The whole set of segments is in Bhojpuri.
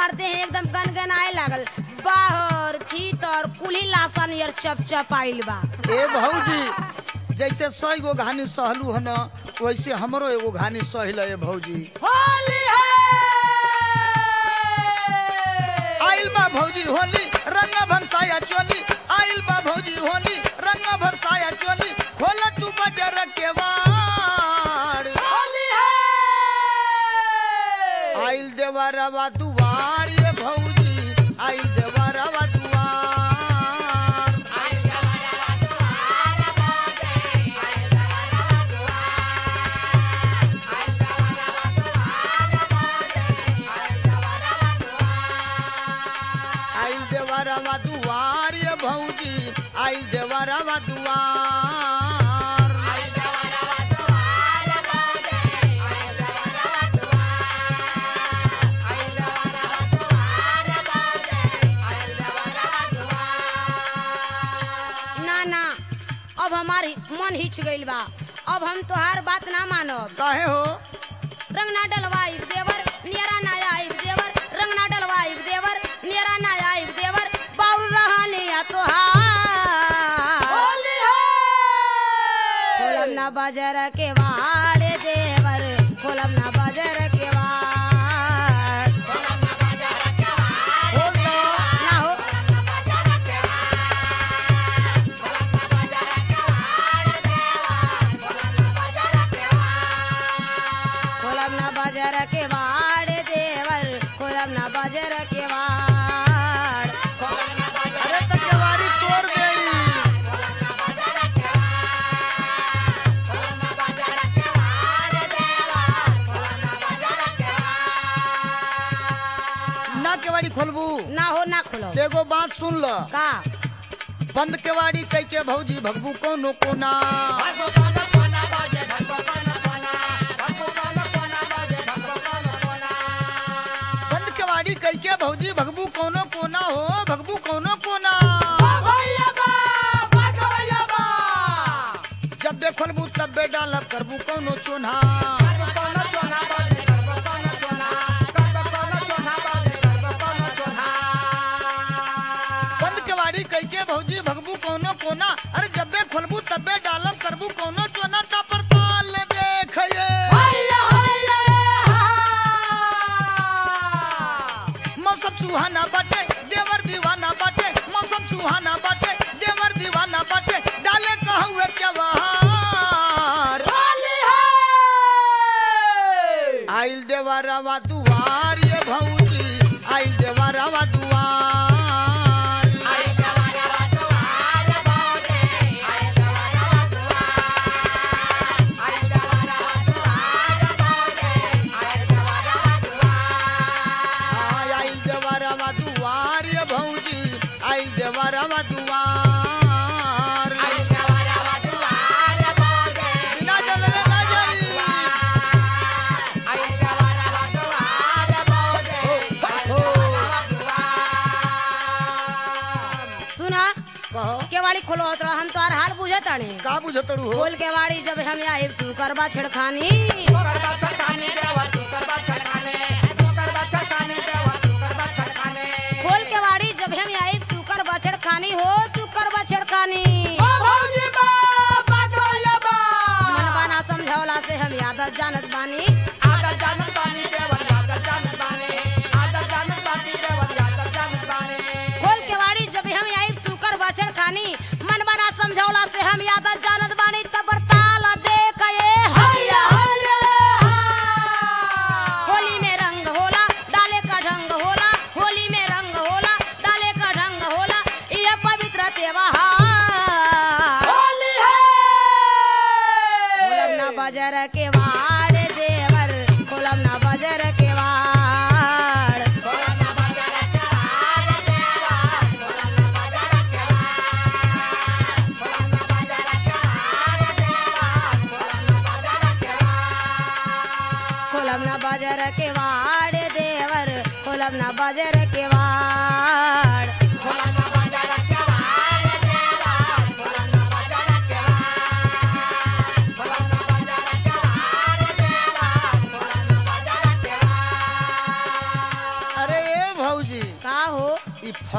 हमार देह एकदम गनगनाए लागल। बाहर भीतर कुली लासन यार चप आइल बा। ए भौजी जैसे 100 गो घानी सहलू हन वैसे हमरो एगो घानी सहिल है भौजी। होली है आइल बा भौजी होली रंग भरसाया चोली। आइल बा भौजी होली रंग भरसाया चोली। खोल तू बजर के वाड़। होली है आइल देवरवा दुआर ये भौजी। आइल देवरवा दुआर। आइल देवरवा दुआर ये भौजी। आइल देवरवा दुआर। ना ना अब हमारी मन हिच गइल बा। अब हम तोहार बात ना मानब। काहे हो? रंग ना डलवाई देवर नियरा ना आई देवर। रंग ना डलवाई देवर नियरा ना आई देवर। बाउल रहनिया तोहार। होली है खोलब ना बाजार के वाड़े देवर। खोलब ना बाजार के वाड़। बोल दो। ना हो खोलब ना बाजार के वाड़े देवर। खोलब ना बाजार के वाड़। अरे तो केवाड़ी तोड़ गई। ना केवाड़ी खोलबू। ना हो ना खोलो एगो बात सुन ल। का बंद केवाड़ी कह के भौजी भगबू कोनो कोना। बंद केवाड़ी कह के भौजी भगबू कोनो कोना हो। भगबू कोनो कोना। भैया बा भगवैया बा जब बे खोलबू तब बे डालब करबू कोनो चोना। कोना चोना बाजे करबो कोना चोना करबो कोना चोना बाजे करबो कोना चोना बंद केवाड़ी कह के भौजी भगबू कोनो कोना। अरे जब बे खोलबू तब बे डालब करबू कोनो चोना। तापर ताल देखिए हैया हैया मौसम सुहाना बाटे देवर दीवाना बाटे। मौसम सुहाना बाटे देवर दीवाना बाटे। डाले कहूँ त्योहार। होली है आइल देवरवा दुआर ये भौजी। आइल देवरवा दुआर। आइल देवरवा दुआर ये भौजी। आइल देवरवा दुआर। बिना डरले ना जाई। सुना कहो केवाड़ी खोलो तो हम तोहार हाल बुझतानी। का बुझतड़ू हो? खोल केवाड़ी जब हम आई तू करबा छेड़खानी। खोल केवाड़ी जब हम आई तू करबा छेड़खानी हो। तू करबा छेड़खानी मनबा ना समझौला से हम आदत जानत बानी। खोल केवाड़ी जब हम आई तू करबा छेड़खानी। मनबा ना समझौला से हम आदत जानत बानी। तबर ताल देख ये हैया होली में रंग होला डाले का ढंग होला। होली में रंग होला डाले का ढंग होला। ये पवित्र त्योहार खोलब ना बाजार के वाड़ देवर। खोलब ना बाजार के वाड़। खोलब ना बाजार के वाड़ देवर। खोलब ना बाजार के वाड़।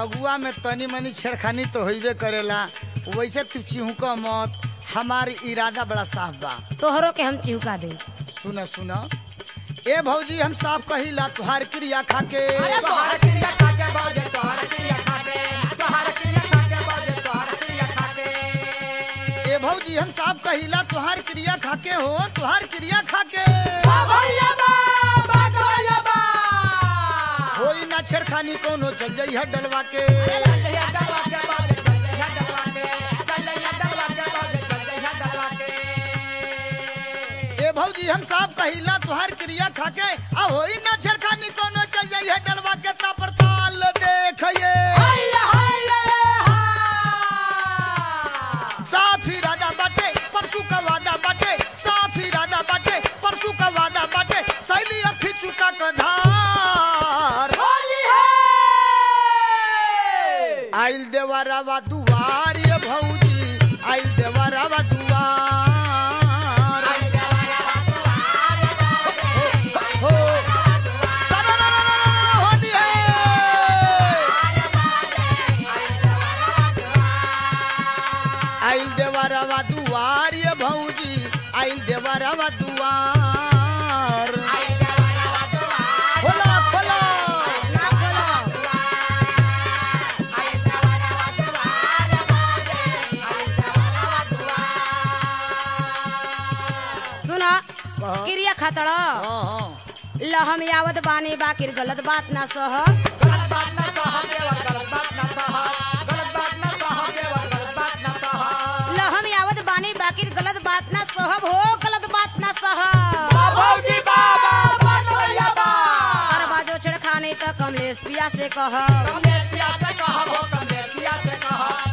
फगुआ में तनी मनी छेड़खानी तो होइबे करेला, वैसे तू चिहुक मत, हमार इरादा बड़ा साफ बा। तोहरो के हम चिहुका दे। सुन सुन ए भौजी हम साफ कहिला तुहार क्रिया खाके, तोहर क्रिया खाके भौजी तोहर क्रिया खाके, तोहर क्रिया खाके भौजी तोहर क्रिया खाके। ए भौजी हम साफ कहिला तुहार क्रिया खाके हो, तुहार क्रिया खाके भैया बा भैया बा होई ना छेड़खानी कोनो चल जाई है डलवा के। चलिया डलवा के भौजी चलिया डलवा के, चलिया डलवा के भौजी चलिया डलवा के। ए भौजी हम साफ कहिला तुहार क्रिया खाके आ होई ना छेड़खानी कोनो चल जाई है डलवा के। तापर ताल देखिए हैया हैया साफ इरादा बाटे परसू का वादा बाटे, साफ इरादा बाटे परसू का वादा बाटे, सैली अखी चुका का धार होली है। आइल देवरवा दुआर ये भौजी, आइल देवरवा दुआर हो सररररररर होली है। आइल देवरवा दुआर ये भौजी, आइल देवरवा दुआर खोला खोला ना खोलो। सुना क्रिया खातर हाँ ल हम यावत बानी बाकिर गलत बात ना सह। गलत बात ना सह देवर, गलत बात ना सह, गलत बात ना सह देवर, गलत बात ना सह। ल हम यावत बानी बाकिर गलत बात ना सहब हो, गलत बात ना सह। भौजी बाबा भैया बा करवा जो छेड़खानी त कमलेश पिया से कह। कमलेश पिया से कह, कमलेश पिया से कह।